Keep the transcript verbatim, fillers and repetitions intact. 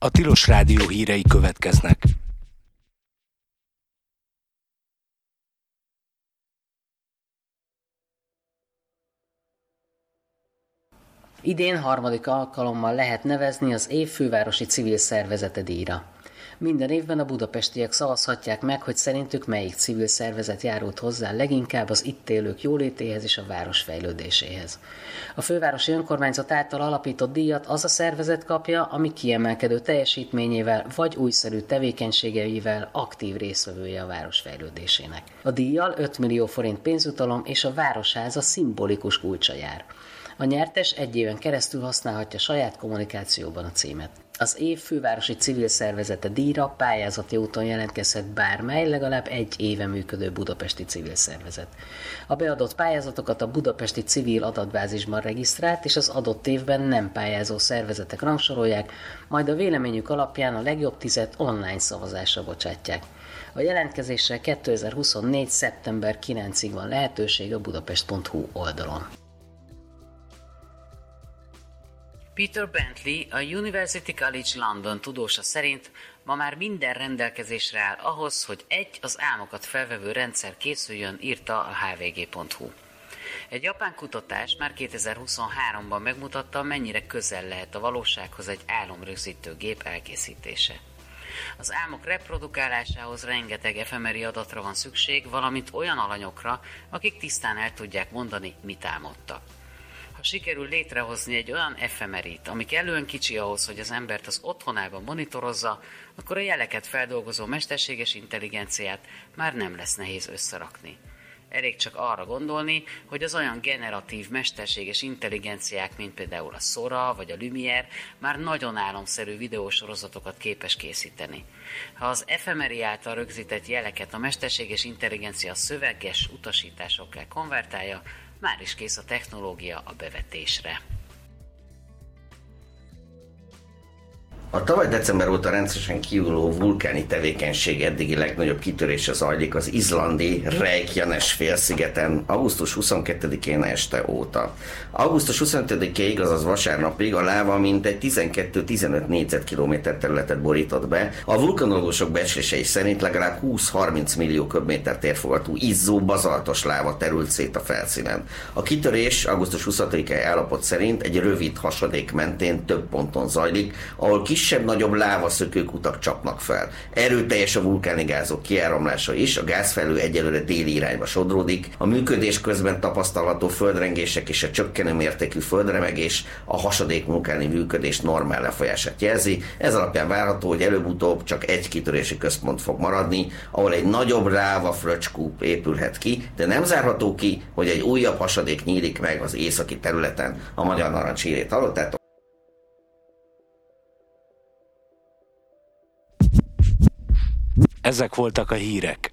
A Tilos Rádió hírei következnek. Idén harmadik alkalommal lehet nevezni az év fővárosi civil szervezete díjra. Minden évben a budapestiek szavazhatják meg, hogy szerintük melyik civil szervezet járult hozzá leginkább az itt élők jólétéhez és a város fejlődéséhez. A fővárosi önkormányzat által alapított díjat az a szervezet kapja, ami kiemelkedő teljesítményével vagy újszerű tevékenységeivel aktív résztvevője a város fejlődésének. A díjjal öt millió forint pénzjutalom és a Városháza szimbolikus kulcsa jár. A nyertes egy éven keresztül használhatja saját kommunikációban a címet. Az év fővárosi civil szervezete díjra pályázati úton jelentkezhet bármely, legalább egy éve működő budapesti civil szervezet. A beadott pályázatokat a budapesti civil adatbázisban regisztrált és az adott évben nem pályázó szervezetek rangsorolják, majd a véleményük alapján a legjobb tizet online szavazásra bocsátják. A jelentkezésre kétezer-huszonnégy. szeptember kilencedikéig van lehetőség a budapest pont hu oldalon. Peter Bentley, a University College London tudósa szerint ma már minden rendelkezésre áll ahhoz, hogy egy az álmokat felvevő rendszer készüljön, írta a há vé gé pont hú. Egy japán kutatás már kétezer-huszonháromban megmutatta, mennyire közel lehet a valósághoz egy álomrögzítő gép elkészítése. Az álmok reprodukálásához rengeteg efemeri adatra van szükség, valamint olyan alanyokra, akik tisztán el tudják mondani, mit álmodtak. Ha sikerül létrehozni egy olyan efemerit, ami kellően kicsi ahhoz, hogy az embert az otthonában monitorozza, akkor a jeleket feldolgozó mesterséges intelligenciát már nem lesz nehéz összerakni. Elég csak arra gondolni, hogy az olyan generatív mesterséges intelligenciák, mint például a Sora vagy a Lumiere már nagyon álomszerű videósorozatokat képes készíteni. Ha az efemeri által rögzített jeleket a mesterséges intelligencia szöveges utasításokká konvertálja, már is kész a technológia a bevetésre. A tavaly december óta rendszeresen kiújuló vulkáni tevékenység eddigi legnagyobb kitörése zajlik az izlandi Reykjanes félszigeten augusztus huszonkettedikén este óta. augusztus huszonötödikéig, azaz vasárnapig a láva mintegy tizenkettő-tizenöt négyzetkilométer területet borított be. A vulkanológusok becslései szerint legalább húsz-harminc millió köbméter térfogatú izzó bazaltos láva terült szét a felszínen. A kitörés augusztus huszonötödikai állapot szerint egy rövid hasadék mentén több ponton zajlik, ahol kis kisebb-nagyobb lávaszökőkutak csapnak fel. Erőteljes a vulkáni gázok kiáramlása is, a gázfelhő egyelőre déli irányba sodródik, a működés közben tapasztalható földrengések és a csökkenő mértékű földremegés a hasadék vulkáni működés normál lefolyását jelzi. Ez alapján várható, hogy előbb-utóbb csak egy kitörési központ fog maradni, ahol egy nagyobb láva fröccskúp épülhet ki, de nem zárható ki, hogy egy újabb hasadék nyílik meg az északi területen. A Magyar Narancs hírét hallottátok. Ezek voltak a hírek.